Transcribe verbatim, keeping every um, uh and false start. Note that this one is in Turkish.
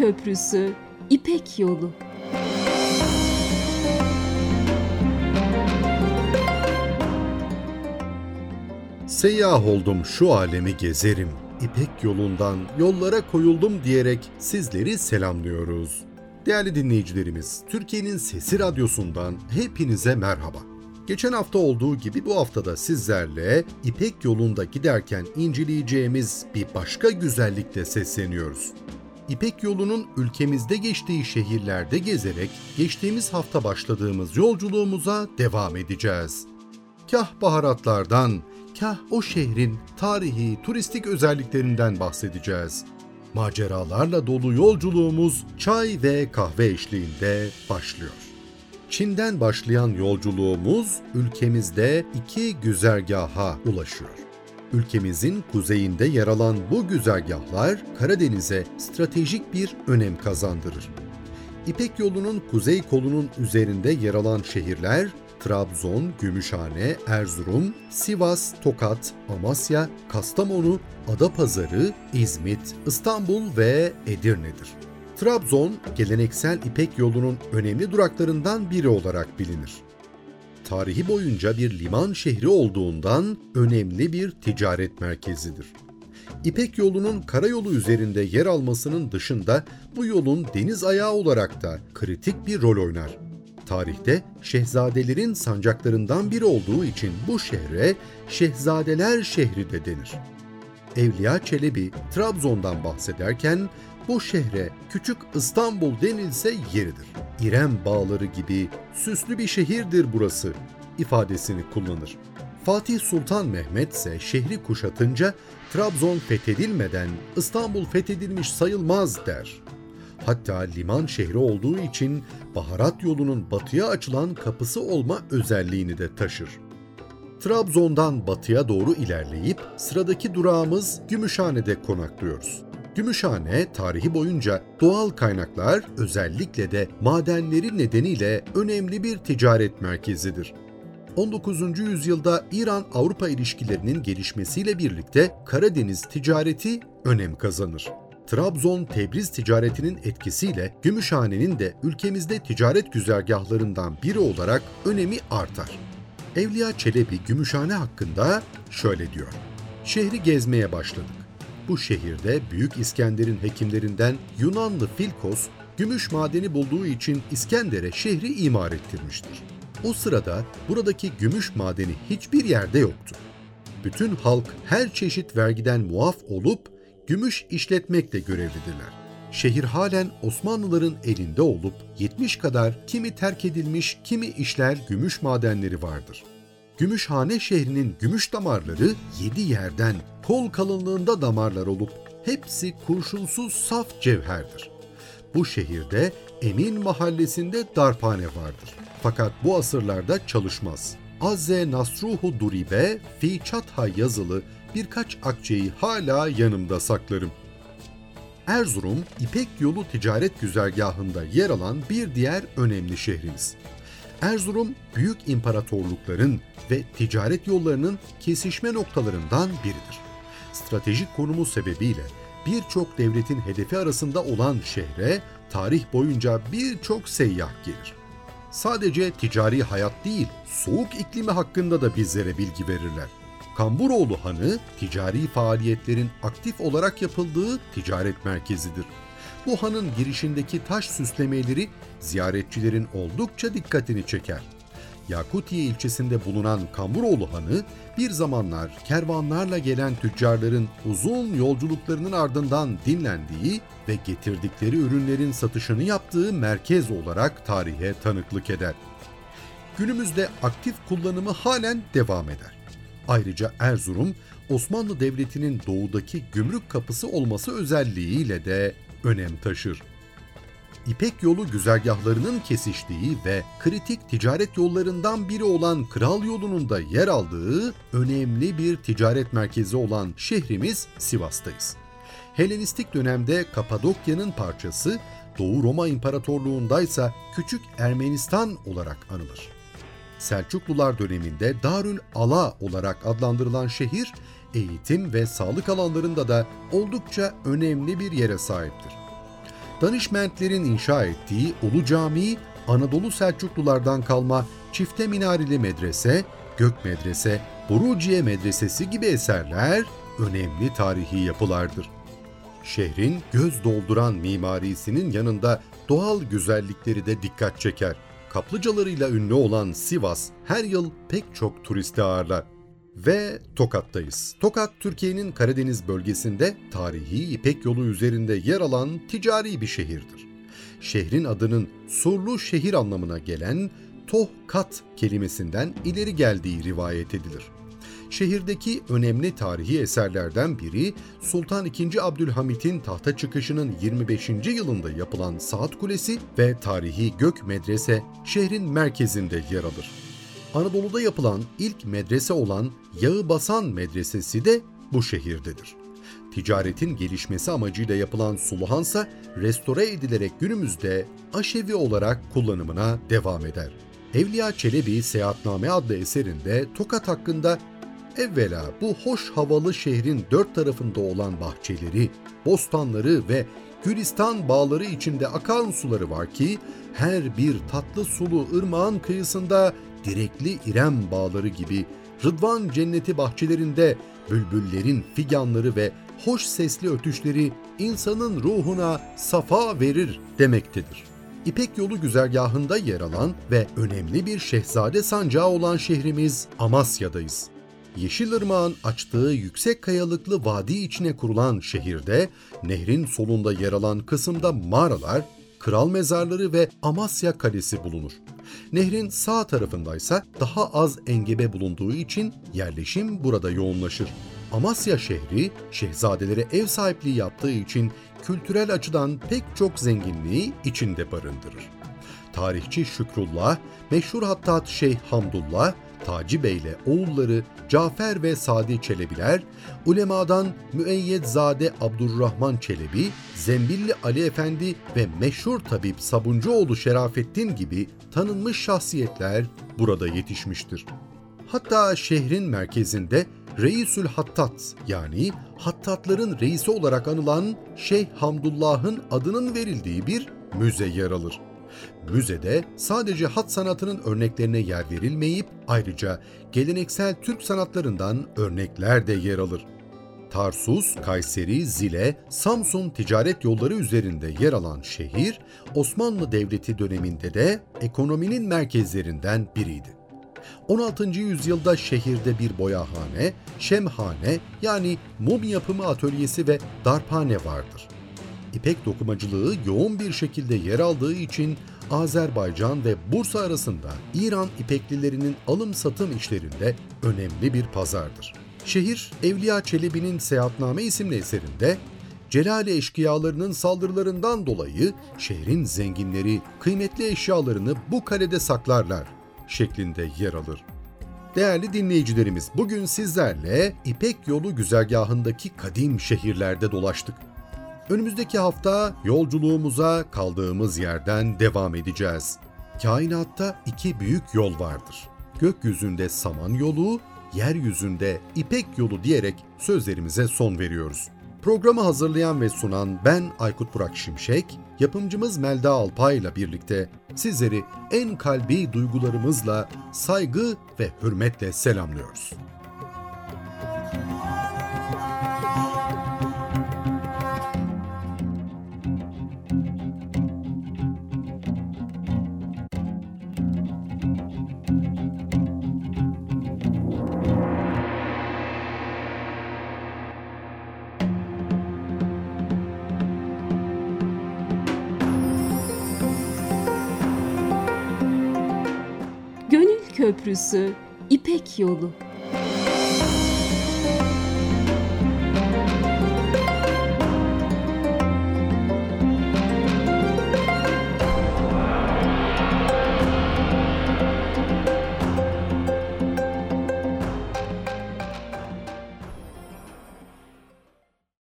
Köprüsü, İpek Yolu. Seyyah oldum şu alemi gezerim, İpek yolundan yollara koyuldum diyerek sizleri selamlıyoruz. Değerli dinleyicilerimiz, Türkiye'nin Sesi Radyosu'ndan hepinize merhaba. Geçen hafta olduğu gibi bu haftada sizlerle İpek yolunda giderken inceleyeceğimiz bir başka güzellikle sesleniyoruz. İpek yolunun ülkemizde geçtiği şehirlerde gezerek geçtiğimiz hafta başladığımız yolculuğumuza devam edeceğiz. Kah baharatlardan, kah o şehrin tarihi, turistik özelliklerinden bahsedeceğiz. Maceralarla dolu yolculuğumuz çay ve kahve eşliğinde başlıyor. Çin'den başlayan yolculuğumuz ülkemizde iki güzergaha ulaşıyor. Ülkemizin kuzeyinde yer alan bu güzergahlar Karadeniz'e stratejik bir önem kazandırır. İpek yolunun kuzey kolunun üzerinde yer alan şehirler Trabzon, Gümüşhane, Erzurum, Sivas, Tokat, Amasya, Kastamonu, Adapazarı, İzmit, İstanbul ve Edirne'dir. Trabzon, geleneksel İpek yolunun önemli duraklarından biri olarak bilinir. Tarihi boyunca bir liman şehri olduğundan önemli bir ticaret merkezidir. İpek yolunun karayolu üzerinde yer almasının dışında bu yolun deniz ayağı olarak da kritik bir rol oynar. Tarihte şehzadelerin sancaklarından biri olduğu için bu şehre Şehzadeler Şehri de denir. Evliya Çelebi Trabzon'dan bahsederken bu şehre Küçük İstanbul denilse yeridir. İrem bağları gibi süslü bir şehirdir burası ifadesini kullanır. Fatih Sultan Mehmet ise şehri kuşatınca Trabzon fethedilmeden İstanbul fethedilmiş sayılmaz der. Hatta liman şehri olduğu için baharat yolunun batıya açılan kapısı olma özelliğini de taşır. Trabzon'dan batıya doğru ilerleyip sıradaki durağımız Gümüşhane'de konaklıyoruz. Gümüşhane tarihi boyunca doğal kaynaklar, özellikle de madenleri nedeniyle önemli bir ticaret merkezidir. on dokuzuncu yüzyılda İran-Avrupa ilişkilerinin gelişmesiyle birlikte Karadeniz ticareti önem kazanır. Trabzon-Tebriz ticaretinin etkisiyle Gümüşhane'nin de ülkemizde ticaret güzergahlarından biri olarak önemi artar. Evliya Çelebi Gümüşhane hakkında şöyle diyor: "Şehri gezmeye başladık. Bu şehirde Büyük İskender'in hekimlerinden Yunanlı Filkos, gümüş madeni bulduğu için İskender'e şehri imar ettirmiştir. O sırada buradaki gümüş madeni hiçbir yerde yoktu. Bütün halk her çeşit vergiden muaf olup gümüş işletmekle görevlidirler. Şehir halen Osmanlıların elinde olup yetmiş kadar kimi terk edilmiş, kimi işler gümüş madenleri vardır. Gümüşhane şehrinin gümüş damarları yedi yerden kol kalınlığında damarlar olup hepsi kurşunsuz saf cevherdir. Bu şehirde Emin mahallesinde darphane vardır. Fakat bu asırlarda çalışmaz. Azze Nasruhu Duribe fi Çatha yazılı birkaç akçeyi hala yanımda saklarım." Erzurum, İpek yolu ticaret güzergahında yer alan bir diğer önemli şehrimiz. Erzurum, büyük imparatorlukların ve ticaret yollarının kesişme noktalarından biridir. Stratejik konumu sebebiyle birçok devletin hedefi arasında olan şehre tarih boyunca birçok seyyah gelir. Sadece ticari hayat değil, soğuk iklimi hakkında da bizlere bilgi verirler. Kamburoğlu Hanı, ticari faaliyetlerin aktif olarak yapıldığı ticaret merkezidir. Bu hanın girişindeki taş süslemeleri ziyaretçilerin oldukça dikkatini çeker. Yakutiye ilçesinde bulunan Kamburoğlu Hanı, bir zamanlar kervanlarla gelen tüccarların uzun yolculuklarının ardından dinlendiği ve getirdikleri ürünlerin satışını yaptığı merkez olarak tarihe tanıklık eder. Günümüzde aktif kullanımı halen devam eder. Ayrıca Erzurum, Osmanlı Devleti'nin doğudaki gümrük kapısı olması özelliğiyle de önem taşır. İpek yolu güzergahlarının kesiştiği ve kritik ticaret yollarından biri olan Kral Yolu'nun da yer aldığı önemli bir ticaret merkezi olan şehrimiz Sivas'tayız. Helenistik dönemde Kapadokya'nın parçası, Doğu Roma İmparatorluğundaysa Küçük Ermenistan olarak anılır. Selçuklular döneminde Darül Ala olarak adlandırılan şehir, eğitim ve sağlık alanlarında da oldukça önemli bir yere sahiptir. Danişmentlerin inşa ettiği Ulu Camii, Anadolu Selçuklulardan kalma çifte minareli medrese, Gök Medrese, Buruciye Medresesi gibi eserler önemli tarihi yapılardır. Şehrin göz dolduran mimarisinin yanında doğal güzellikleri de dikkat çeker. Kaplıcalarıyla ünlü olan Sivas her yıl pek çok turisti ağırlar. Ve Tokat'tayız. Tokat, Türkiye'nin Karadeniz bölgesinde tarihi İpek Yolu üzerinde yer alan ticari bir şehirdir. Şehrin adının surlu şehir anlamına gelen Tohkat kelimesinden ileri geldiği rivayet edilir. Şehirdeki önemli tarihi eserlerden biri Sultan ikinci. Abdülhamit'in tahta çıkışının yirmi beşinci yılında yapılan Saat Kulesi ve tarihi Gök Medrese şehrin merkezinde yer alır. Anadolu'da yapılan ilk medrese olan Yağıbasan Medresesi de bu şehirdedir. Ticaretin gelişmesi amacıyla yapılan Suluhansa restore edilerek günümüzde aşevi olarak kullanımına devam eder. Evliya Çelebi Seyahatname adlı eserinde Tokat hakkında evvela bu hoş havalı şehrin dört tarafında olan bahçeleri, bostanları ve gülistan bağları içinde akan suları var ki her bir tatlı sulu ırmağın kıyısında direkli İrem bağları gibi Rıdvan cenneti bahçelerinde bülbüllerin figanları ve hoş sesli ötüşleri insanın ruhuna safa verir demektedir. İpek Yolu güzergahında yer alan ve önemli bir şehzade sancağı olan şehrimiz Amasya'dayız. Yeşilırmağın açtığı yüksek kayalıklı vadi içine kurulan şehirde nehrin solunda yer alan kısımda mağaralar, kral mezarları ve Amasya Kalesi bulunur. Nehrin sağ tarafındaysa daha az engebe bulunduğu için yerleşim burada yoğunlaşır. Amasya şehri şehzadelere ev sahipliği yaptığı için kültürel açıdan pek çok zenginliği içinde barındırır. Tarihçi Şükrullah, meşhur hattat Şeyh Hamdullah, Taci Bey ile oğulları Cafer ve Sadi Çelebiler, ulemadan Müeyyedzade Abdurrahman Çelebi, Zembilli Ali Efendi ve meşhur tabip Sabuncuoğlu Şerafettin gibi tanınmış şahsiyetler burada yetişmiştir. Hatta şehrin merkezinde Reisül Hattat yani hattatların reisi olarak anılan Şeyh Hamdullah'ın adının verildiği bir müze yer alır. Müzede sadece hat sanatının örneklerine yer verilmeyip ayrıca geleneksel Türk sanatlarından örnekler de yer alır. Tarsus, Kayseri, Zile, Samsun ticaret yolları üzerinde yer alan şehir, Osmanlı Devleti döneminde de ekonominin merkezlerinden biriydi. on altıncı yüzyılda şehirde bir boyahane, şemhane yani mum yapımı atölyesi ve darphane vardır. İpek dokumacılığı yoğun bir şekilde yer aldığı için Azerbaycan ve Bursa arasında İran ipeklilerinin alım-satım işlerinde önemli bir pazardır. Şehir, Evliya Çelebi'nin Seyahatname isimli eserinde Celali eşkıyalarının saldırılarından dolayı şehrin zenginleri kıymetli eşyalarını bu kalede saklarlar şeklinde yer alır. Değerli dinleyicilerimiz, bugün sizlerle İpek Yolu güzergahındaki kadim şehirlerde dolaştık. Önümüzdeki hafta yolculuğumuza kaldığımız yerden devam edeceğiz. Kainatta iki büyük yol vardır. Gökyüzünde saman yolu, yeryüzünde İpek yolu diyerek sözlerimize son veriyoruz. Programı hazırlayan ve sunan ben Aykut Burak Şimşek, yapımcımız Melda Alpay ile birlikte sizleri en kalbi duygularımızla saygı ve hürmetle selamlıyoruz. Gönül Köprüsü, İpek Yolu.